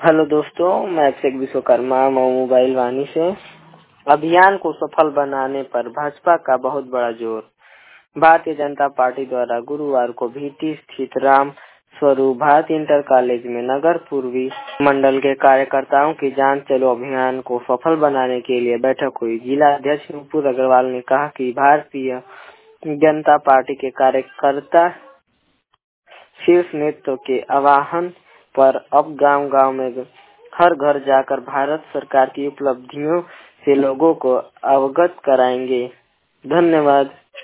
Hello दोस्तों, मैं अभिषेक Vishwakarma mobile वाणी से। अभियान को सफल बनाने पर भाजपा का बहुत बड़ा जोर। भारतीय जनता पार्टी द्वारा गुरुवार को भीटी स्थित राम स्वरूप भारतीय इंटर कॉलेज में नगर पूर्वी मंडल के कार्यकर्ताओं की जान चलो अभियान को सफल बनाने के लिए बैठक हुई। जिला अध्यक्ष नुपुर अग्रवाल ने कहा कि भारतीय जनता पार्टी के कार्यकर्ता शीर्ष नेतृत्व के आह्वान पर अब गांव-गांव में हर घर जाकर भारत सरकार की उपलब्धियों से लोगों को अवगत कराएंगे। धन्यवाद।